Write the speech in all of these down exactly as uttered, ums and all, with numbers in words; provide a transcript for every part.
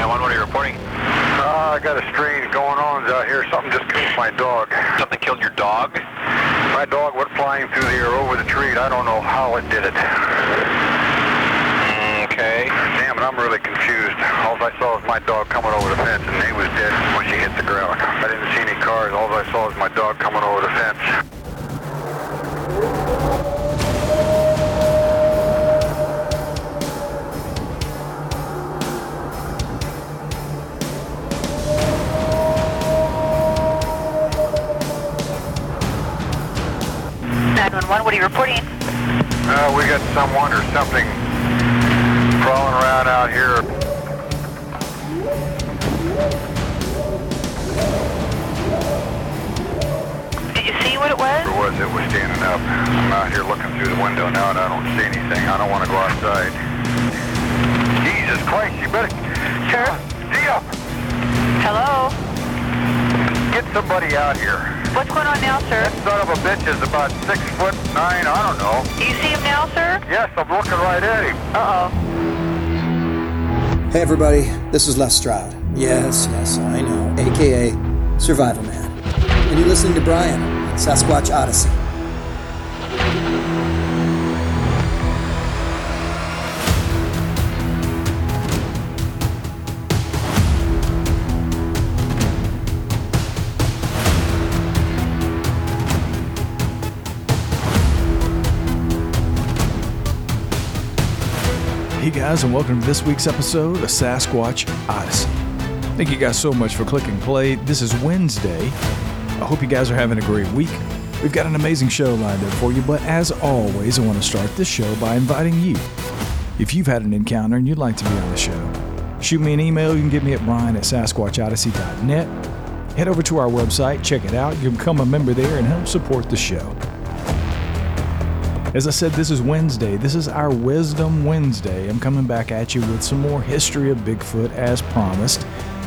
nine one, what are you reporting? Uh, I got a strange going on out here. Something just killed my dog. Something killed your dog? My dog went flying through the air over the tree. I don't know how it did it. Okay. Damn it, I'm really confused. All I saw was my dog coming over the fence, and he was dead when she hit the ground. I didn't see any cars. All I saw was my dog coming over the fence. nine one one, what are you reporting? Uh, we got someone or something crawling around out here. Did you see what it was? It was, it was standing up. I'm out here looking through the window now and I don't see anything. I don't want to go outside. Jesus Christ, you better... Sure. Dia! Hello? Get somebody out here. What's going on now, sir? That son of a bitch is about six foot nine, I don't know. Do you see him now, sir? Yes, I'm looking right at him. Uh-oh. Hey everybody, this is Les Stroud. Yes, yes, I know, a k a. Survival Man. And you're listening to Brian on Sasquatch Odyssey. Hey guys, and welcome to this week's episode of Sasquatch Odyssey. Thank you guys so much for clicking play. This is Wednesday. I hope you guys are having a great week. We've got an amazing show lined up for you, but as always, I want to start this show by inviting you. If you've had an encounter and you'd like to be on the show, shoot me an email. You can get me at brian at sasquatch odyssey dot net. Head over to our website, check it out. You can become a member there and help support the show. As I said, this is Wednesday. This is our Wisdom Wednesday. I'm coming back at you with some more history of Bigfoot as promised.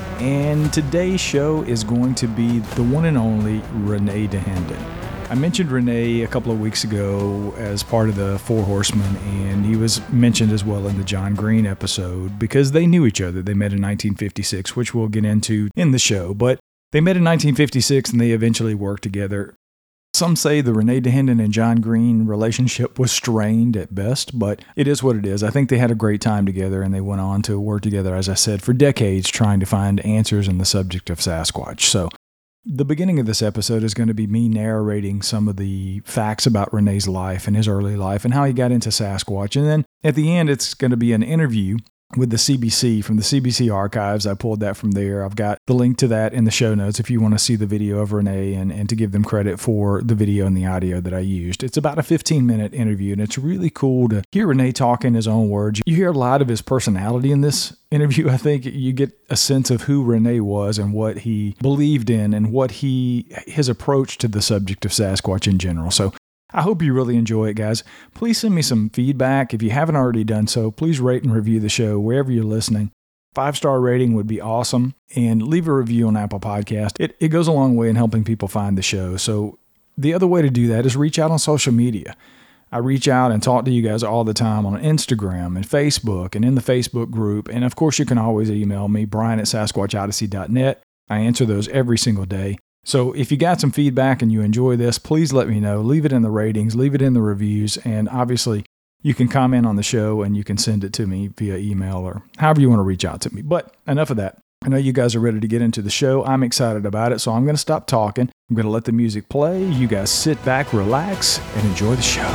And today's show is going to be the one and only René Dahinden. I mentioned René a couple of weeks ago as part of the Four Horsemen, and he was mentioned as well in the John Green episode because they knew each other. They met in nineteen fifty-six, which we'll get into in the show. But they met in nineteen fifty-six and they eventually worked together. Some say the René Dahinden and John Green relationship was strained at best, but it is what it is. I think they had a great time together, and they went on to work together, as I said, for decades trying to find answers in the subject of Sasquatch. So the beginning of this episode is going to be me narrating some of the facts about René's life and his early life and how he got into Sasquatch. And then at the end, it's going to be an interview with the C B C from the C B C archives. I pulled that from there. I've got the link to that in the show notes if you want to see the video of René and, and to give them credit for the video and the audio that I used. It's about a fifteen minute interview, and it's really cool to hear René talk in his own words. You hear a lot of his personality in this interview. I think you get a sense of who René was and what he believed in and what he his approach to the subject of Sasquatch in general. So I hope you really enjoy it, guys. Please send me some feedback. If you haven't already done so, please rate and review the show wherever you're listening. Five-star rating would be awesome. And leave a review on Apple Podcast. It, it goes a long way in helping people find the show. So the other way to do that is reach out on social media. I reach out and talk to you guys all the time on Instagram and Facebook and in the Facebook group. And of course, you can always email me, brian at sasquatch odyssey dot net. I answer those every single day. So if you got some feedback and you enjoy this, please let me know. Leave it in the ratings, leave it in the reviews, and obviously you can comment on the show and you can send it to me via email or however you want to reach out to me. But enough of that. I know you guys are ready to get into the show. I'm excited about it, so I'm going to stop talking. I'm going to let the music play. You guys sit back, relax, and enjoy the show.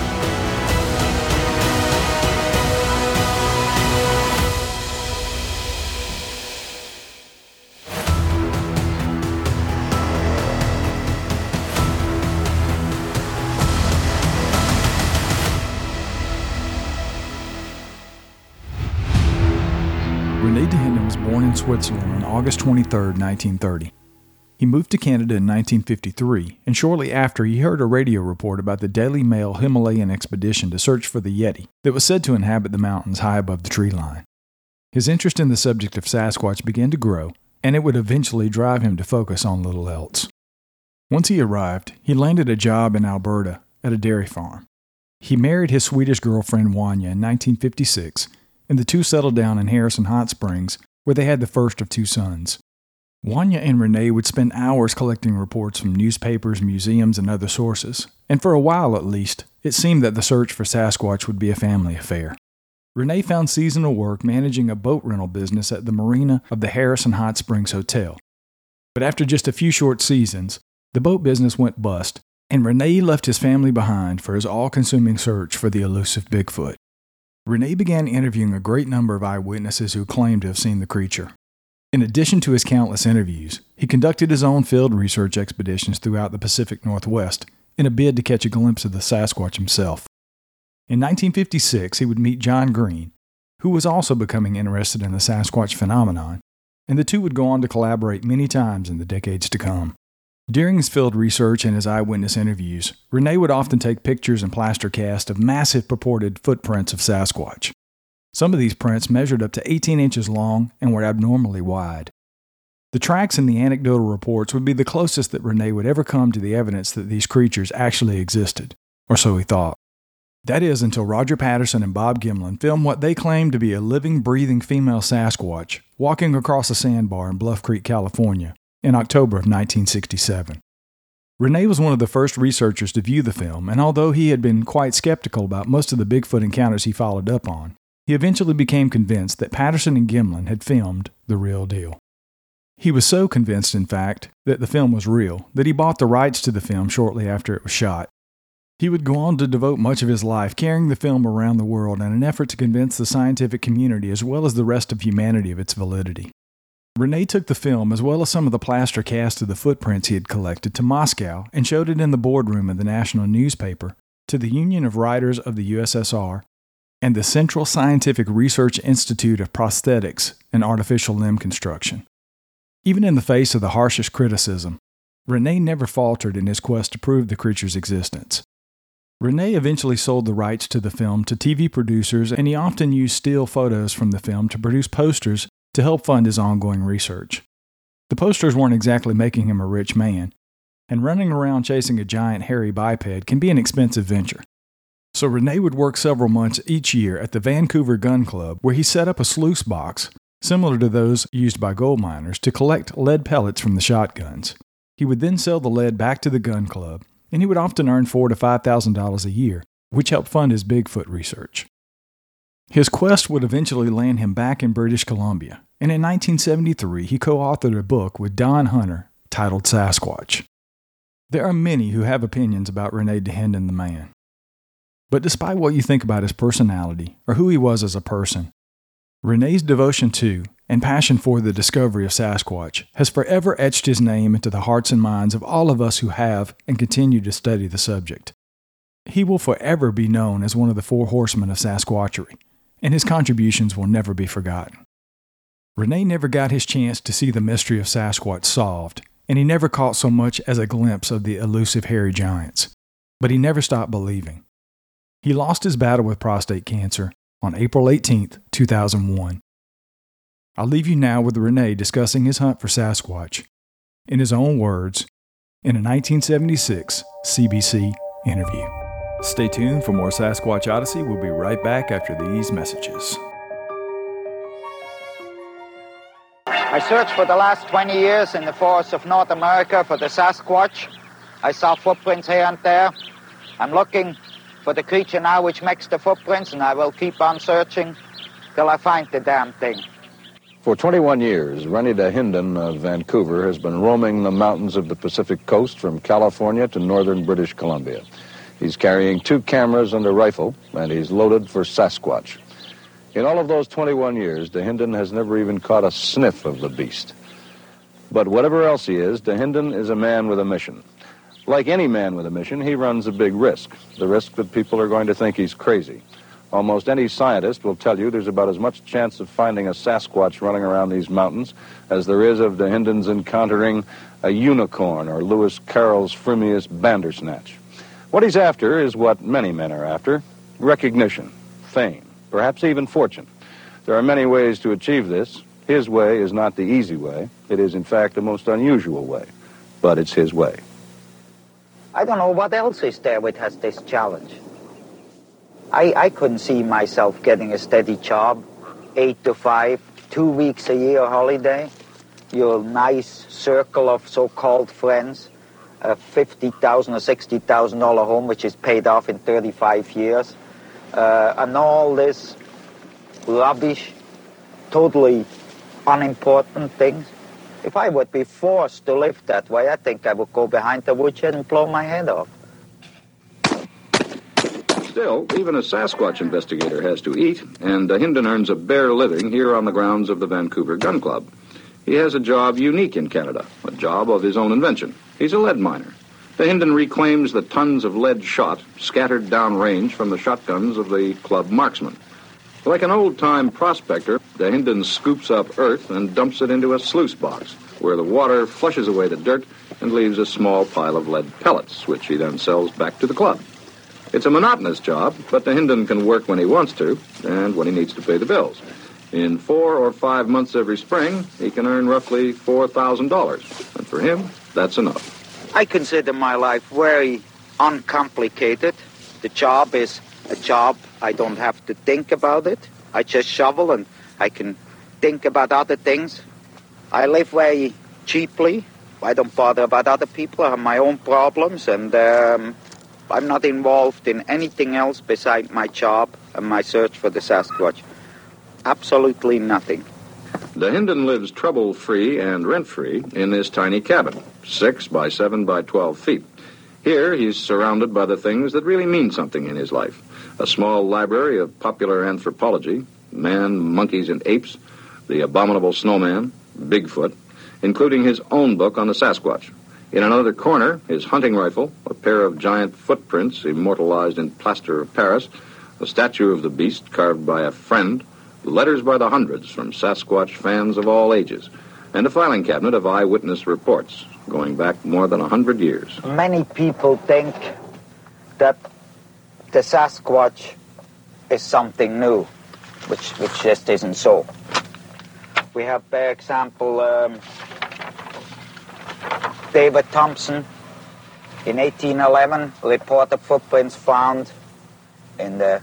René Dahinden was born in Switzerland on August twenty-third, nineteen thirty. He moved to Canada in nineteen fifty-three, and shortly after he heard a radio report about the Daily Mail Himalayan expedition to search for the Yeti that was said to inhabit the mountains high above the tree line. His interest in the subject of Sasquatch began to grow, and it would eventually drive him to focus on little else. Once he arrived, he landed a job in Alberta at a dairy farm. He married his Swedish girlfriend Wanya in nineteen fifty-six, and the two settled down in Harrison Hot Springs where they had the first of two sons. Wanya and Renee would spend hours collecting reports from newspapers, museums, and other sources, and for a while at least, it seemed that the search for Sasquatch would be a family affair. Renee found seasonal work managing a boat rental business at the marina of the Harrison Hot Springs Hotel. But after just a few short seasons, the boat business went bust, and Renee left his family behind for his all-consuming search for the elusive Bigfoot. Renee began interviewing a great number of eyewitnesses who claimed to have seen the creature. In addition to his countless interviews, he conducted his own field research expeditions throughout the Pacific Northwest in a bid to catch a glimpse of the Sasquatch himself. In nineteen fifty-six, he would meet John Green, who was also becoming interested in the Sasquatch phenomenon, and the two would go on to collaborate many times in the decades to come. During his field research and his eyewitness interviews, Renee would often take pictures and plaster casts of massive purported footprints of Sasquatch. Some of these prints measured up to eighteen inches long and were abnormally wide. The tracks in the anecdotal reports would be the closest that Renee would ever come to the evidence that these creatures actually existed, or so he thought. That is, until Roger Patterson and Bob Gimlin filmed what they claimed to be a living, breathing female Sasquatch walking across a sandbar in Bluff Creek, California, in October of nineteen sixty-seven. Renee was one of the first researchers to view the film, and although he had been quite skeptical about most of the Bigfoot encounters he followed up on, he eventually became convinced that Patterson and Gimlin had filmed the real deal. He was so convinced, in fact, that the film was real, that he bought the rights to the film shortly after it was shot. He would go on to devote much of his life carrying the film around the world in an effort to convince the scientific community as well as the rest of humanity of its validity. Renee took the film, as well as some of the plaster casts of the footprints he had collected, to Moscow and showed it in the boardroom of the national newspaper to the Union of Writers of the U S S R and the Central Scientific Research Institute of Prosthetics and Artificial Limb Construction. Even in the face of the harshest criticism, Renee never faltered in his quest to prove the creature's existence. Renee eventually sold the rights to the film to T V producers, and he often used still photos from the film to produce posters to help fund his ongoing research. The posters weren't exactly making him a rich man, and running around chasing a giant hairy biped can be an expensive venture. So Renee would work several months each year at the Vancouver Gun Club, where he set up a sluice box, similar to those used by gold miners, to collect lead pellets from the shotguns. He would then sell the lead back to the gun club, and he would often earn four thousand to five thousand dollars a year, which helped fund his Bigfoot research. His quest would eventually land him back in British Columbia, and in nineteen seventy-three he co-authored a book with Don Hunter titled Sasquatch. There are many who have opinions about Renee Dahinden the man. But despite what you think about his personality or who he was as a person, Renee's devotion to and passion for the discovery of Sasquatch has forever etched his name into the hearts and minds of all of us who have and continue to study the subject. He will forever be known as one of the four horsemen of Sasquatchery, and his contributions will never be forgotten. Renee never got his chance to see the mystery of Sasquatch solved, and he never caught so much as a glimpse of the elusive hairy giants. But he never stopped believing. He lost his battle with prostate cancer on April eighteenth, two thousand one. I'll leave you now with Renee discussing his hunt for Sasquatch, in his own words, in a nineteen seventy-six C B C interview. Stay tuned for more Sasquatch Odyssey. We'll be right back after these messages. I searched for the last twenty years in the forests of North America for the Sasquatch. I saw footprints here and there. I'm looking for the creature now which makes the footprints, and I will keep on searching till I find the damn thing. For twenty-one years, Rennie Dahinden of Vancouver has been roaming the mountains of the Pacific coast from California to northern British Columbia. He's carrying two cameras and a rifle, and he's loaded for Sasquatch. In all of those twenty-one years, Dahinden has never even caught a sniff of the beast. But whatever else he is, Dahinden is a man with a mission. Like any man with a mission, he runs a big risk, the risk that people are going to think he's crazy. Almost any scientist will tell you there's about as much chance of finding a Sasquatch running around these mountains as there is of Dahinden's encountering a unicorn or Lewis Carroll's Frumious Bandersnatch. What he's after is what many men are after: recognition, fame, perhaps even fortune. There are many ways to achieve this. His way is not the easy way. It is, in fact, the most unusual way, but it's his way. I don't know what else is there which has this challenge. I, I couldn't see myself getting a steady job, eight to five, two weeks a year holiday, your nice circle of so-called friends, a fifty thousand dollars or sixty thousand dollars home, which is paid off in thirty-five years, uh, and all this rubbish, totally unimportant things. If I would be forced to live that way, I think I would go behind the woodshed and blow my head off. Still, even a Sasquatch investigator has to eat, and Hinden earns a bare living here on the grounds of the Vancouver Gun Club. He has a job unique in Canada, a job of his own invention. He's a lead miner. Hinden reclaims the tons of lead shot scattered downrange from the shotguns of the club marksmen. Like an old-time prospector, Hinden scoops up earth and dumps it into a sluice box, where the water flushes away the dirt and leaves a small pile of lead pellets, which he then sells back to the club. It's a monotonous job, but Hinden can work when he wants to and when he needs to pay the bills. In four or five months every spring, he can earn roughly four thousand dollars, and for him, that's enough. I consider my life very uncomplicated. The job is a job. I don't have to think about it. I just shovel and I can think about other things. I live very cheaply. I don't bother about other people. I have my own problems, and um, I'm not involved in anything else beside my job and my search for the Sasquatch. Absolutely nothing. Hinden lives trouble-free and rent-free in this tiny cabin, six by seven by twelve feet. Here, he's surrounded by the things that really mean something in his life. A small library of popular anthropology, man, monkeys, and apes, the abominable snowman, Bigfoot, including his own book on the Sasquatch. In another corner, his hunting rifle, a pair of giant footprints immortalized in plaster of Paris, a statue of the beast carved by a friend, letters by the hundreds from Sasquatch fans of all ages, and a filing cabinet of eyewitness reports going back more than a hundred years. Many people think that the Sasquatch is something new, which, which just isn't so. We have, for example, um, David Thompson in eighteen eleven reported footprints found in the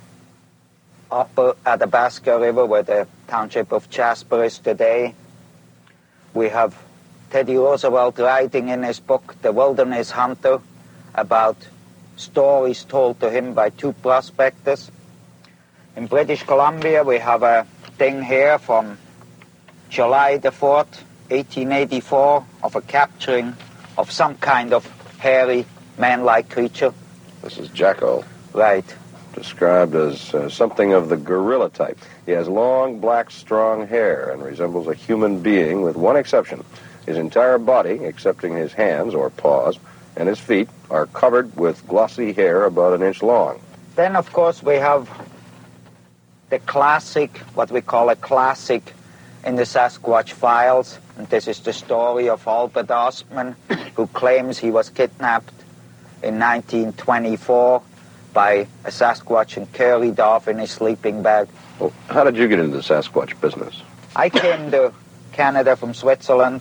upper Athabasca River, where the township of Jasper is today. We have Teddy Roosevelt writing in his book, The Wilderness Hunter, about stories told to him by two prospectors. In British Columbia, we have a thing here from July the fourth, eighteen eighty-four, of a capturing of some kind of hairy, man-like creature. This is Jacko. Right. Described as uh, something of the gorilla type. He has long, black, strong hair and resembles a human being with one exception. His entire body, excepting his hands or paws, and his feet are covered with glossy hair about an inch long. Then, of course, we have the classic, what we call a classic in the Sasquatch files. And this is the story of Albert Ostman, who claims he was kidnapped in nineteen twenty-four by a Sasquatch and carried off in his sleeping bag. Well, how did you get into the Sasquatch business? I came to Canada from Switzerland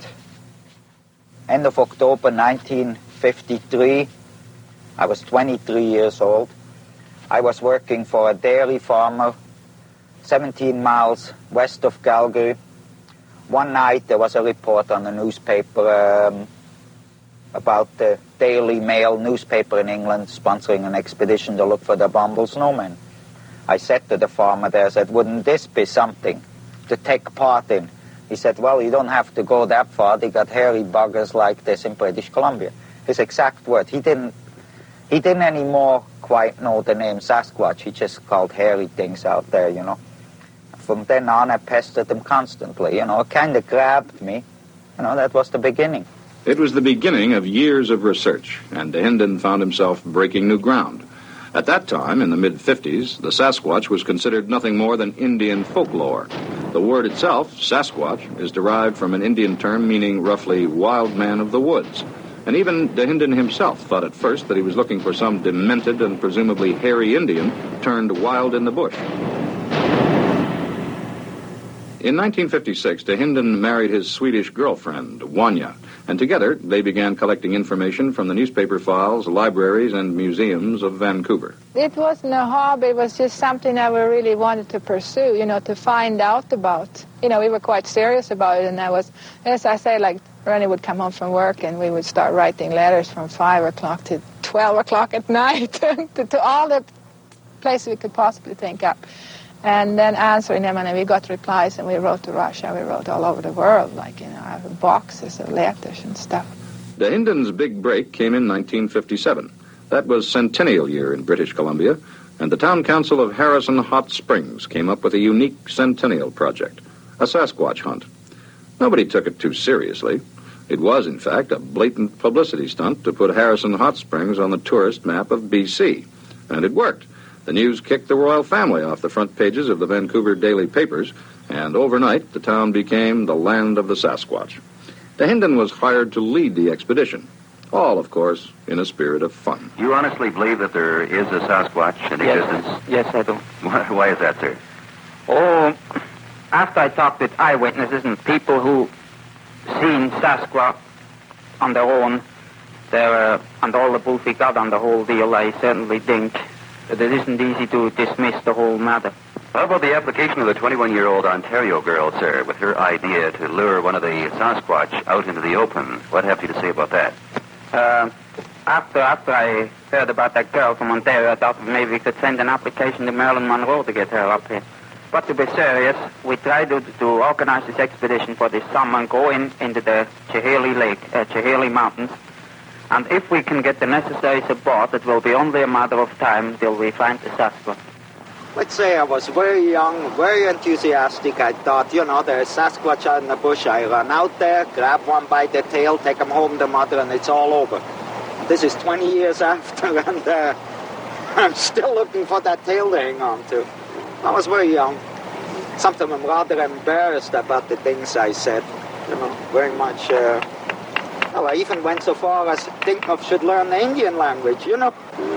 end of October nineteen fifty-three. I was twenty-three years old. I was working for a dairy farmer seventeen miles west of Calgary. One night there was a report on the newspaper um, about the Daily Mail newspaper in England sponsoring an expedition to look for the abominable snowman. I said to the farmer there, I said, wouldn't this be something to take part in? He said, well, you don't have to go that far. They got hairy buggers like this in British Columbia. His exact word. He didn't, he didn't anymore quite know the name Sasquatch. He just called hairy things out there, you know. From then on, I pestered them constantly, you know. It kind of grabbed me. You know, that was the beginning. It was the beginning of years of research, and Hinden found himself breaking new ground. At that time, in the mid fifties, the Sasquatch was considered nothing more than Indian folklore. The word itself, Sasquatch, is derived from an Indian term meaning roughly wild man of the woods. And even Hinden himself thought at first that he was looking for some demented and presumably hairy Indian turned wild in the bush. In nineteen fifty-six, de Hinden married his Swedish girlfriend, Wanya, and together they began collecting information from the newspaper files, libraries, and museums of Vancouver. It wasn't a hobby, it was just something that we really wanted to pursue, you know, to find out about. You know, we were quite serious about it, and I was, as I say, like, Rennie would come home from work, and we would start writing letters from five o'clock to twelve o'clock at night to, to all the places we could possibly think up. And then answering them, and then we got replies, and we wrote to Russia, we wrote all over the world, like, you know, I have boxes of letters and stuff. De Hinden's big break came in nineteen fifty-seven. That was centennial year in British Columbia, and the town council of Harrison Hot Springs came up with a unique centennial project, a Sasquatch hunt. Nobody took it too seriously. It was, in fact, a blatant publicity stunt to put Harrison Hot Springs on the tourist map of B C, and it worked. The news kicked the royal family off the front pages of the Vancouver daily papers, and overnight the town became the land of the Sasquatch. De Hinden was hired to lead the expedition, all, of course, in a spirit of fun. You honestly believe that there is a Sasquatch in Yes. existence? Yes, I do. Why, why is that, sir? Oh, after I talked with eyewitnesses and people who seen Sasquatch on their own, there, uh, and all the proof we got on the whole deal, I certainly think that it isn't easy to dismiss the whole matter. How about the application of the twenty-one-year-old Ontario girl, sir, with her idea to lure one of the Sasquatch out into the open? What have you to say about that? Uh, after after I heard about that girl from Ontario, I thought maybe we could send an application to Marilyn Monroe to get her up here. But to be serious, we tried to, to organize this expedition for this summer and go in into the Chehalis Lake, uh, Chehalis Mountains. And if we can get the necessary support, it will be only a matter of time till we find the Sasquatch. Let's say I was very young, very enthusiastic. I thought, you know, there's Sasquatch out in the bush. I run out there, grab one by the tail, take him home to mother, and it's all over. This is twenty years after, and uh, I'm still looking for that tail to hang on to. I was very young. Sometimes I'm rather embarrassed about the things I said. You know, very much... Uh, well, I even went so far as think of should learn the Indian language, you know.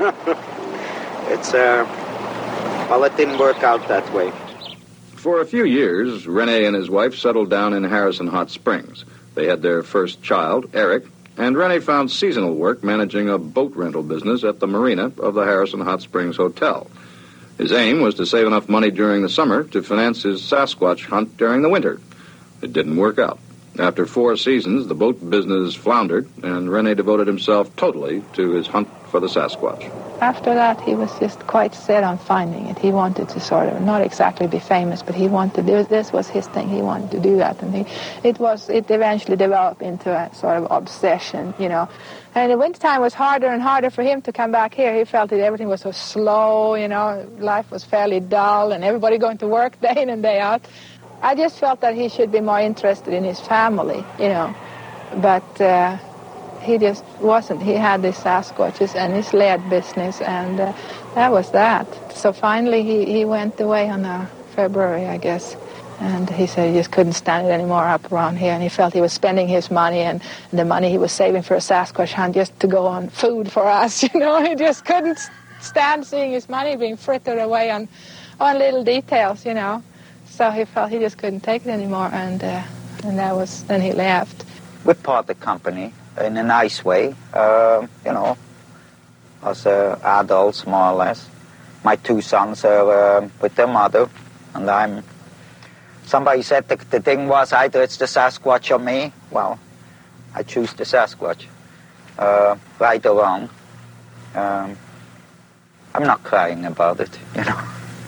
It's... Uh, Well, it didn't work out that way. For a few years, Rene and his wife settled down in Harrison Hot Springs. They had their first child, Eric, and Rene found seasonal work managing a boat rental business at the marina of the Harrison Hot Springs Hotel. His aim was to save enough money during the summer to finance his Sasquatch hunt during the winter. It didn't work out. After four seasons, the boat business floundered, and Rene devoted himself totally to his hunt for the Sasquatch. After that, he was just quite set on finding it. He wanted to sort of, not exactly be famous, but he wanted, this was his thing, he wanted to do that. And he, it was, it eventually developed into a sort of obsession, you know. And the wintertime was harder and harder for him to come back here. He felt that everything was so slow, you know, life was fairly dull, and everybody going to work day in and day out. I just felt that he should be more interested in his family, you know. But uh, he just wasn't. He had his Sasquatches and his lead business, and uh, that was that. So finally he, he went away on uh, February, I guess. And he said he just couldn't stand it anymore up around here, and he felt he was spending his money and the money he was saving for a Sasquatch hunt just to go on food for us, you know. He just couldn't stand seeing his money being frittered away on, on little details, you know. So he felt he just couldn't take it anymore, and uh, and that was, then he left. We part the company in a nice way, uh, you know, as uh, adults, more or less. My two sons are uh, with their mother, and I'm... Somebody said the, the thing was either it's the Sasquatch or me. Well, I choose the Sasquatch, uh, right or wrong. Um, I'm not crying about it, you know.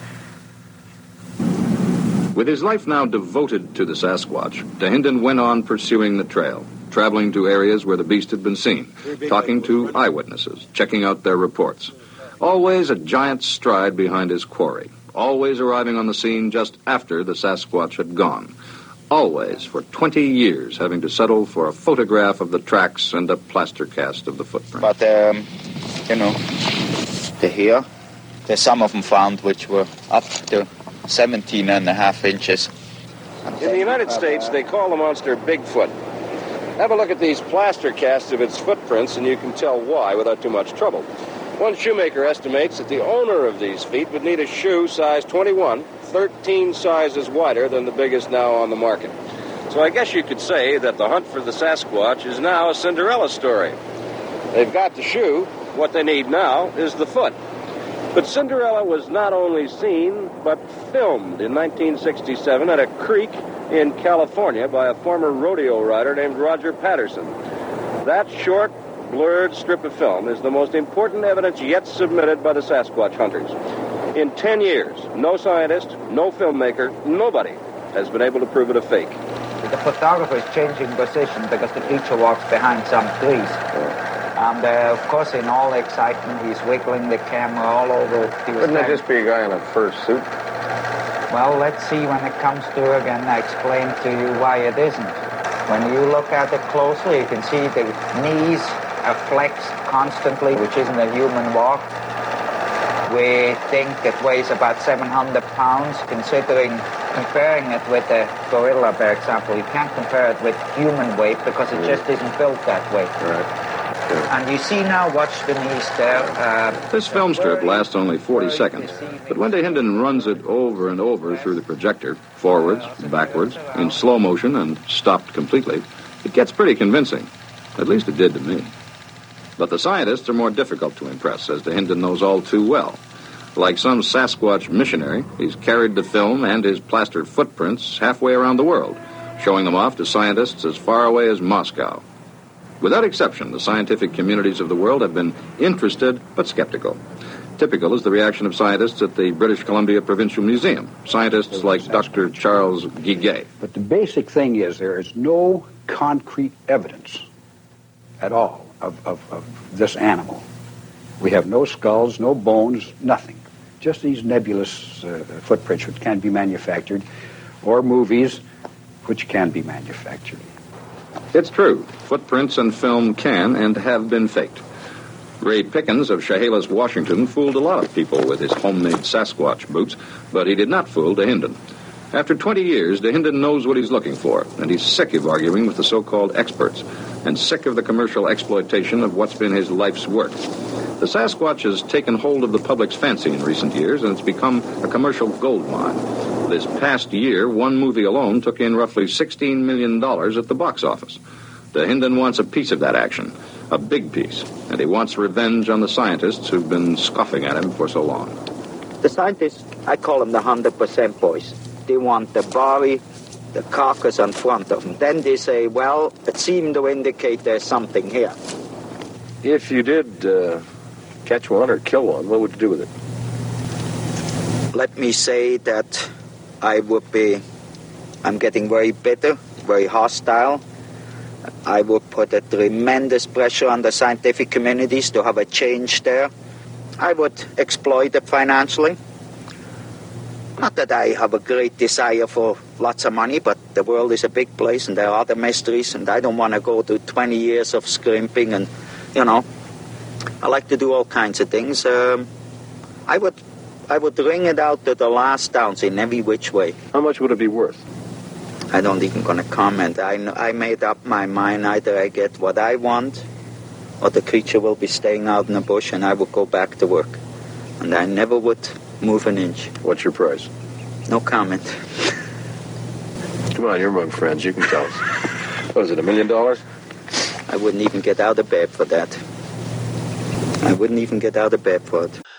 With his life now devoted to the Sasquatch, de Hinden went on pursuing the trail, traveling to areas where the beast had been seen, talking to eyewitnesses, checking out their reports. Always a giant stride behind his quarry, always arriving on the scene just after the Sasquatch had gone. Always, for twenty years, having to settle for a photograph of the tracks and a plaster cast of the footprint. But, um, you know, they're here. There's some of them found which were up to seventeen and a half inches. In the United States, they call the monster Bigfoot. Have a look at these plaster casts of its footprints, and you can tell why without too much trouble. One shoemaker estimates that the owner of these feet would need a shoe size twenty-one, thirteen sizes wider than the biggest now on the market. So I guess you could say that the hunt for the Sasquatch is now a Cinderella story. They've got the shoe. What they need now is the foot. But Cinderella was not only seen, but filmed in nineteen sixty-seven at a creek in California by a former rodeo rider named Roger Patterson. That short, blurred strip of film is the most important evidence yet submitted by the Sasquatch hunters. In ten years, no scientist, no filmmaker, nobody has been able to prove it a fake. The photographer is changing position because the creature walks behind some trees. And, uh, of course, in all excitement, he's wiggling the camera all over. He was Wouldn't it there. just be a guy in a fur suit? Well, let's see when it comes to it again. I explain to you why it isn't. When you look at it closely, you can see the knees are flexed constantly, which isn't a human walk. We think it weighs about seven hundred pounds, considering comparing it with a gorilla, for example. You can't compare it with human weight because it just isn't built that way. Right. And you see now, watch the knees there. Uh, This film strip lasts only forty seconds, but when de Hinden runs it over and over through the projector, forwards, backwards, in slow motion and stopped completely, it gets pretty convincing. At least it did to me. But the scientists are more difficult to impress, as de Hinden knows all too well. Like some Sasquatch missionary, he's carried the film and his plastered footprints halfway around the world, showing them off to scientists as far away as Moscow. Without exception, the scientific communities of the world have been interested but skeptical. Typical is the reaction of scientists at the British Columbia Provincial Museum, scientists like Doctor Charles Guiguet. But the basic thing is there is no concrete evidence at all of, of, of this animal. We have no skulls, no bones, nothing. Just these nebulous uh, footprints which can be manufactured, or movies which can be manufactured. It's true. Footprints and film can and have been faked. Ray Pickens of Chehalis, Washington, fooled a lot of people with his homemade Sasquatch boots, but he did not fool de Hinden. After twenty years, de Hinden knows what he's looking for, and he's sick of arguing with the so-called experts, and sick of the commercial exploitation of what's been his life's work. The Sasquatch has taken hold of the public's fancy in recent years, and it's become a commercial gold mine. This past year, one movie alone took in roughly sixteen million dollars at the box office. De Hinden wants a piece of that action, a big piece, and he wants revenge on the scientists who've been scoffing at him for so long. The scientists, I call them the one hundred percent boys. They want the body, the carcass in front of them. Then they say, well, it seemed to indicate there's something here. If you did uh, catch one or kill one, what would you do with it? Let me say that I would be, I'm getting very bitter, very hostile. I would put a tremendous pressure on the scientific communities to have a change there. I would exploit it financially. Not that I have a great desire for lots of money, but the world is a big place and there are other mysteries, and I don't want to go to twenty years of scrimping and, you know, I like to do all kinds of things. Um, I would I would wring it out to the last ounce in every which way. How much would it be worth? I don't even going to comment. I, I made up my mind. Either I get what I want, or the creature will be staying out in the bush and I will go back to work. And I never would move an inch. What's your price? No comment. Come on, you're among friends. You can tell us. What is it, a million dollars? I wouldn't even get out of bed for that. I wouldn't even get out of bed for it.